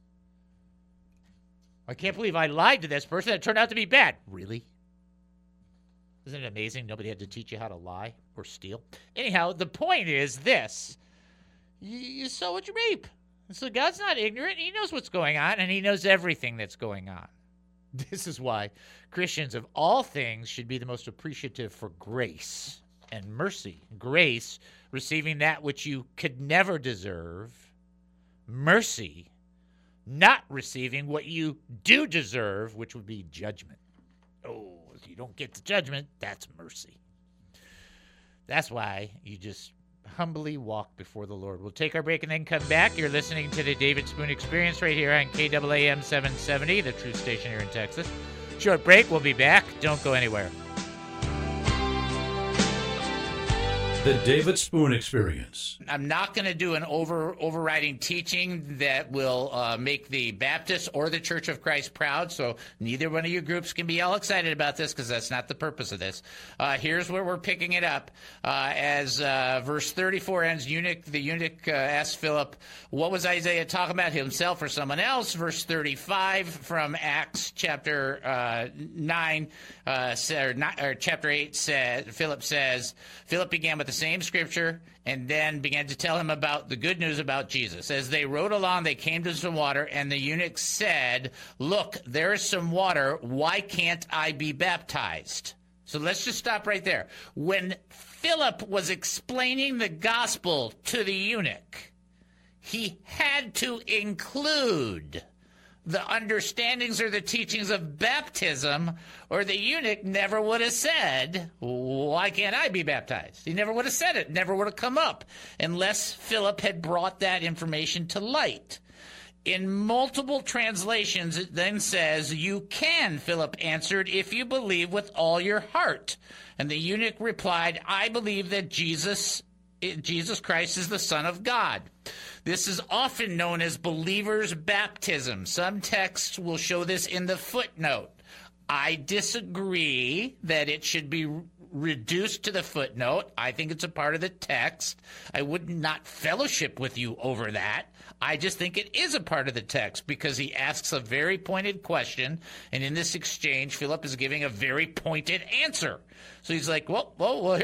I can't believe I lied to this person that turned out to be bad. Really? Isn't it amazing nobody had to teach you how to lie or steal? Anyhow, the point is this. You sow what you reap. So God's not ignorant. He knows what's going on, and he knows everything that's going on. This is why Christians of all things should be the most appreciative for grace and mercy. Grace, receiving that which you could never deserve. Mercy, not receiving what you do deserve, which would be judgment. Oh, if you don't get the judgment, that's mercy. That's why you just humbly walk before the Lord. We'll take our break and then come back. You're listening to the David Spoon Experience right here on KAAM 770, the true station here in Texas. Short break. We'll be back. Don't go anywhere. The David Spoon Experience. I'm not going to do an overriding teaching that will make the Baptists or the Church of Christ proud, so neither one of you groups can be all excited about this because that's not the purpose of this. Here's where we're picking it up. As verse 34 ends, the eunuch asked Philip, what was Isaiah talking about, himself or someone else? Verse 35 from Acts chapter 9, or chapter 8 says, Philip began with the same scripture and then began to tell him about the good news about Jesus. As they rode along, they came to some water, and the eunuch said, look, there is some water. Why can't I be baptized? So let's just stop right there. When Philip was explaining the gospel to the eunuch, he had to include the understandings or the teachings of baptism, or the eunuch never would have said, why can't I be baptized? He never would have said it, never would have come up, unless Philip had brought that information to light. In multiple translations, it then says, you can, Philip answered, if you believe with all your heart. And the eunuch replied, I believe that Jesus Christ is the Son of God. This is often known as believer's baptism. Some texts will show this in the footnote. I disagree that it should be reduced to the footnote. I think it's a part of the text. I would not fellowship with you over that. I just think it is a part of the text because he asks a very pointed question, and in this exchange, Philip is giving a very pointed answer. So he's like, well,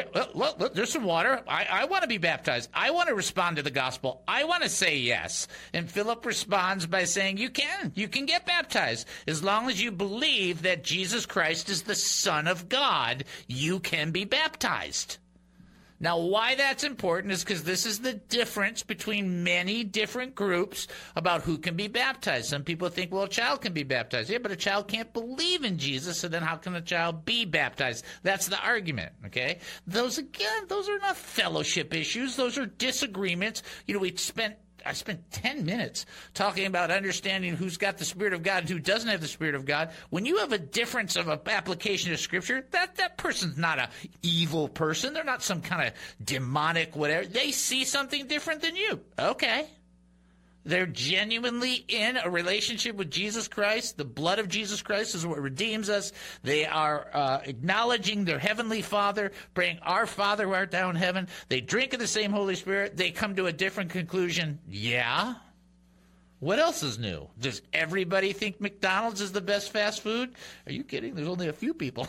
there's some water. I want to be baptized. I want to respond to the gospel. I want to say yes. And Philip responds by saying, you can get baptized. As long as you believe that Jesus Christ is the Son of God, you can be baptized. Now, why that's important is because this is the difference between many different groups about who can be baptized. Some people think, well, a child can be baptized. Yeah, but a child can't believe in Jesus, so then how can a child be baptized? That's the argument, okay? Those are not fellowship issues. Those are disagreements. You know, I spent 10 minutes talking about understanding who's got the Spirit of God and who doesn't have the Spirit of God. When you have a difference of an application of Scripture, that person's not an evil person. They're not some kind of demonic whatever. They see something different than you. Okay. They're genuinely in a relationship with Jesus Christ. The blood of Jesus Christ is what redeems us. They are acknowledging their heavenly Father, praying, our Father who art thou in heaven. They drink of the same Holy Spirit. They come to a different conclusion. Yeah. What else is new? Does everybody think McDonald's is the best fast food? Are you kidding? There's only a few people.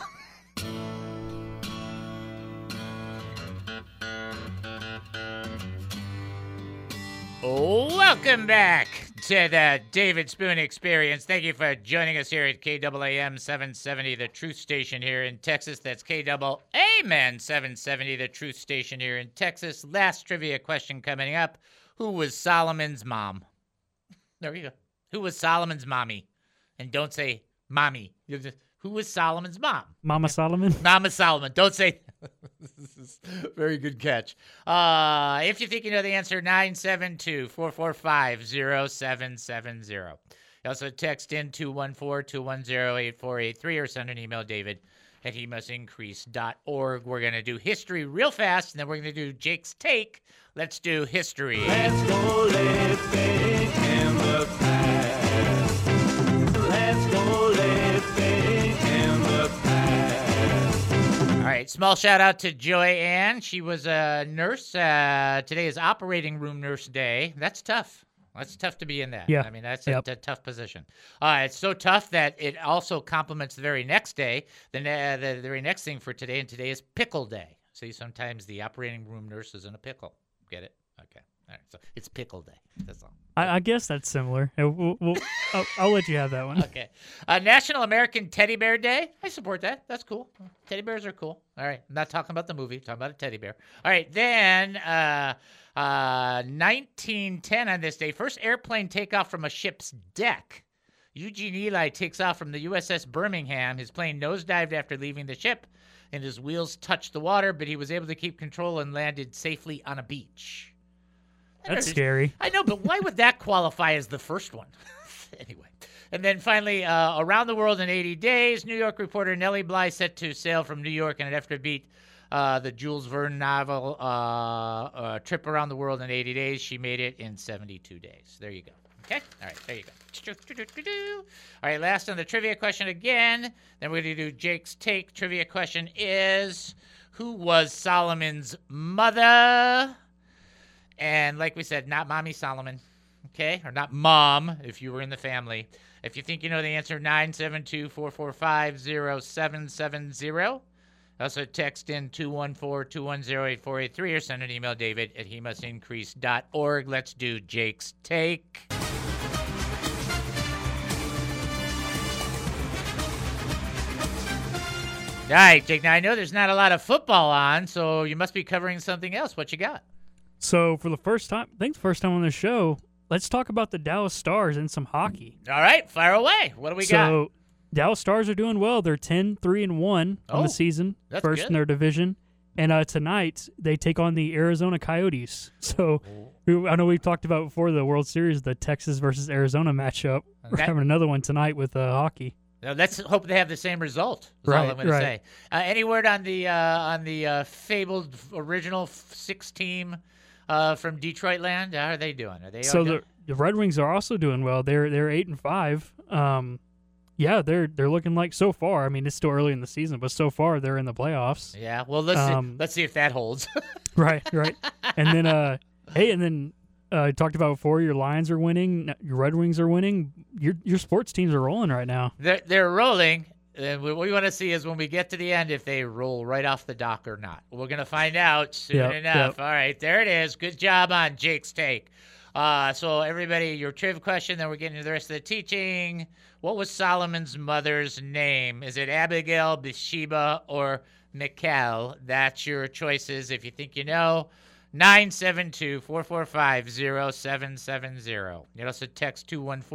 Welcome back to the David Spoon Experience. Thank you for joining us here at KAAM 770, the truth station here in Texas. That's KAAM 770, the truth station here in Texas. Last trivia question coming up. Who was Solomon's mom? There you go. Who was Solomon's mommy? And don't say mommy. Who was Solomon's mom? Mama Solomon? Mama Solomon. Don't say... This is a very good catch. If you think you know the answer, 972-445-0770. You also text in 214-210-8483 or send an email, david@hemustincrease.org. We're going to do history real fast, and then we're going to do Jake's Take. Let's do history. Let's go living in the past. Let's go living in the past. All right, small shout out to Joy Ann. She was a nurse. Today is operating room nurse day. That's tough. That's tough to be in that. Yeah. I mean, that's a tough position. It's so tough that it also complements the very next day. The very next thing for today, and today is pickle day. See, sometimes the operating room nurse is in a pickle. Get it? Okay. All right, so it's pickle day. That's all. I guess that's similar. I'll let you have that one. Okay. National American Teddy Bear Day. I support that. That's cool. Teddy bears are cool. All right. I'm not talking about the movie. I'm talking about a teddy bear. All right. Then 1910 on this day, first airplane takeoff from a ship's deck. Eugene Eli takes off from the USS Birmingham. His plane nosedived after leaving the ship, and his wheels touched the water, but he was able to keep control and landed safely on a beach. That's scary. I know, but why would that qualify as the first one? Anyway. And then finally, Around the World in 80 Days, New York reporter Nellie Bly set to sail from New York, and after beat the Jules Verne novel Trip Around the World in 80 Days, she made it in 72 days. There you go. Okay? All right, there you go. All right, last on the trivia question again. Then we're going to do Jake's Take. Trivia question is, who was Solomon's mother? And like we said, not Mommy Solomon, okay? Or not Mom, if you were in the family. If you think you know the answer, 972-445-0770. Also text in 214-210-8483 or send an email, david@hemustincrease.org. Let's do Jake's Take. All right, Jake, now I know there's not a lot of football on, so you must be covering something else. What you got? So for the first time, I think the first time on the show, let's talk about the Dallas Stars and some hockey. All right, fire away. What do we got? So Dallas Stars are doing well. They're 10-3-1 on the season, that's first good. in their division. And tonight they take on the Arizona Coyotes. So I know we've talked about before the World Series, the Texas versus Arizona matchup. We're having another one tonight with hockey. Now, let's hope they have the same result. That's all I'm going to say. Any word on the fabled original 6-team from Detroit land? How are they doing? Are they so the Red Wings are also doing well. They're 8-5. Yeah, they're looking like so far. I mean, it's still early in the season, but so far they're in the playoffs. Yeah. Well, let's see if that holds. Right. And then I talked about before, your Lions are winning, your Red Wings are winning. Your sports teams are rolling right now. They're rolling. And what we want to see is when we get to the end if they roll right off the dock or not. We're going to find out soon enough. All right, there it is. Good job on Jake's Take. So everybody, your trivia question, then we're getting to the rest of the teaching. What was Solomon's mother's name? Is it Abigail, Bathsheba, or Michal? That's your choices. If you think you know, 972-445-0770. You can also text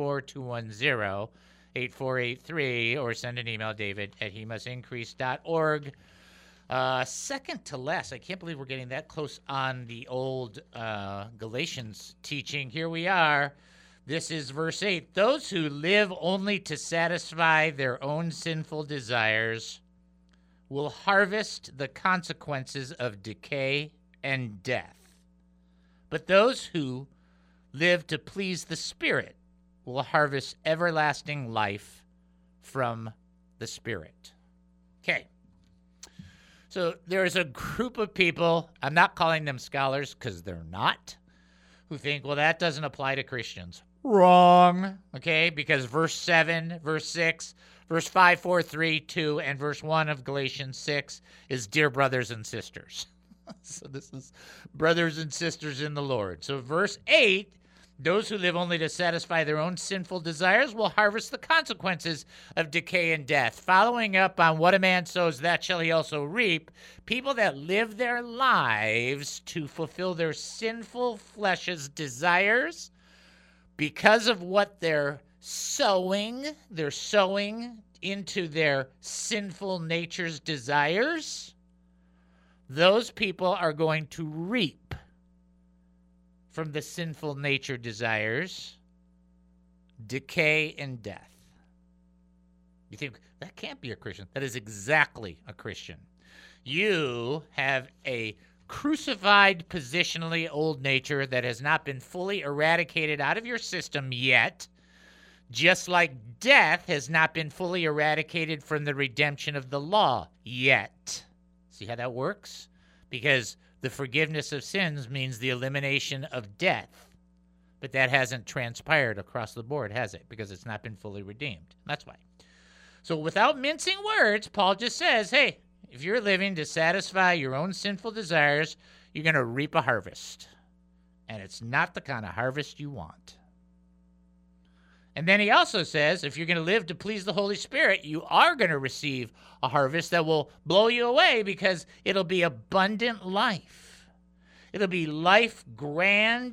214-210-8483 or send an email, david@hemustincrease.org. Second to last, I can't believe we're getting that close on the old Galatians teaching. Here we are. This is verse 8. Those who live only to satisfy their own sinful desires will harvest the consequences of decay and death. But those who live to please the Spirit will harvest everlasting life from the Spirit. Okay. So there's a group of people, I'm not calling them scholars because they're not, who think, well, that doesn't apply to Christians. Wrong. Okay, because verse 7, verse 6, verse 5, 4, 3, 2, and verse 1 of Galatians 6 is dear brothers and sisters. So this is brothers and sisters in the Lord. So verse 8, those who live only to satisfy their own sinful desires will harvest the consequences of decay and death. Following up on what a man sows, that shall he also reap. People that live their lives to fulfill their sinful flesh's desires, because of what they're sowing into their sinful nature's desires, those people are going to reap from the sinful nature desires decay and death. You think, that can't be a Christian. That is exactly a Christian. You have a crucified positionally old nature that has not been fully eradicated out of your system yet, just like death has not been fully eradicated from the redemption of the law yet. See how that works? Because the forgiveness of sins means the elimination of death, but that hasn't transpired across the board, has it? Because it's not been fully redeemed. That's why. So without mincing words, Paul just says, hey, if you're living to satisfy your own sinful desires, you're going to reap a harvest. And it's not the kind of harvest you want. And then he also says, if you're going to live to please the Holy Spirit, you are going to receive a harvest that will blow you away because it'll be abundant life. It'll be life grand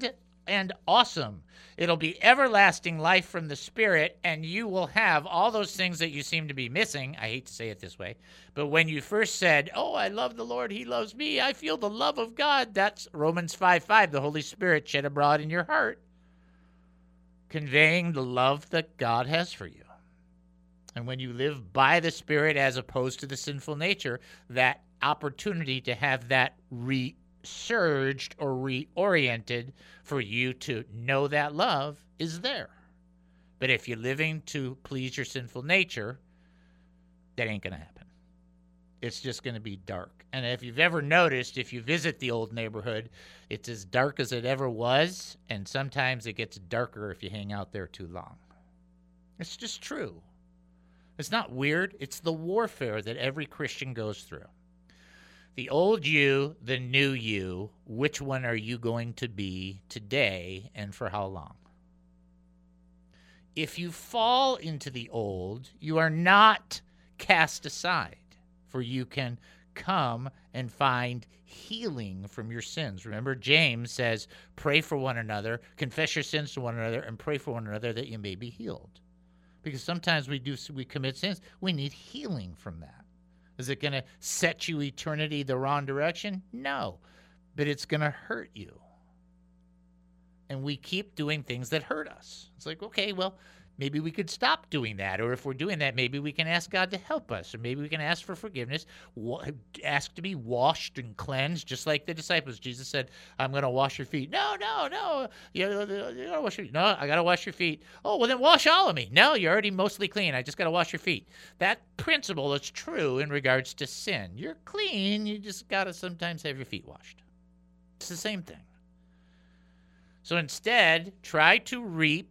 and awesome. It'll be everlasting life from the Spirit, and you will have all those things that you seem to be missing. I hate to say it this way, but when you first said, oh, I love the Lord, he loves me, I feel the love of God, that's Romans 5:5, the Holy Spirit shed abroad in your heart, conveying the love that God has for you. And when you live by the Spirit as opposed to the sinful nature, that opportunity to have that resurged or reoriented for you to know that love is there. But if you're living to please your sinful nature, that ain't going to happen. It's just going to be dark. And if you've ever noticed, if you visit the old neighborhood, it's as dark as it ever was, and sometimes it gets darker if you hang out there too long. It's just true. It's not weird. It's the warfare that every Christian goes through. The old you, the new you, which one are you going to be today and for how long? If you fall into the old, you are not cast aside, for you can come and find healing from your sins. Remember, James says, pray for one another, confess your sins to one another, and pray for one another that you may be healed. Because sometimes we commit sins. We need healing from that. Is it going to set you eternity the wrong direction? No, but it's going to hurt you. And we keep doing things that hurt us. It's like, okay, well, maybe we could stop doing that. Or if we're doing that, maybe we can ask God to help us. Or maybe we can ask for forgiveness, ask to be washed and cleansed, just like the disciples. Jesus said, I'm going to wash your feet. No. You got to wash your feet. No, I got to wash your feet. Oh, well, then wash all of me. No, you're already mostly clean. I just got to wash your feet. That principle is true in regards to sin. You're clean. You just got to sometimes have your feet washed. It's the same thing. So instead, try to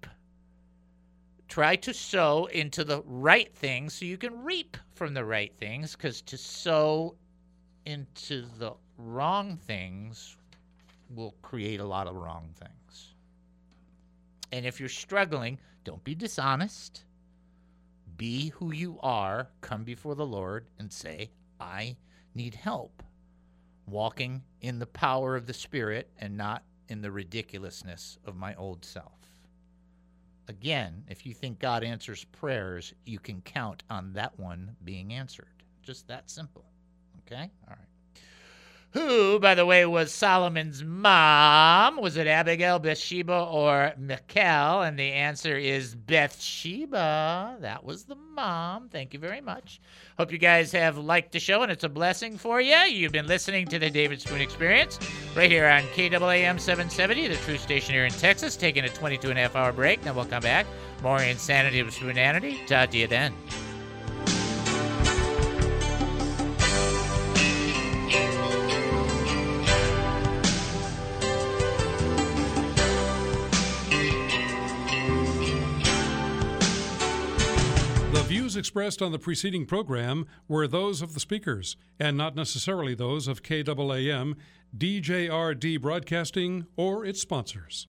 sow into the right things so you can reap from the right things, because to sow into the wrong things will create a lot of wrong things. And if you're struggling, don't be dishonest. Be who you are. Come before the Lord and say, I need help walking in the power of the Spirit and not in the ridiculousness of my old self. Again, if you think God answers prayers, you can count on that one being answered. Just that simple. Okay? All right. Who, by the way, was Solomon's mom? Was it Abigail, Bathsheba, or Michal? And the answer is Bathsheba. That was the mom. Thank you very much. Hope you guys have liked the show, and it's a blessing for you. You've been listening to the David Spoon Experience right here on KAAM 770, the true station here in Texas, taking a 22.5-hour break. Then we'll come back. More insanity of Spoonanity. Talk to you then. Views expressed on the preceding program were those of the speakers and not necessarily those of KAAM, DJRD Broadcasting, or its sponsors.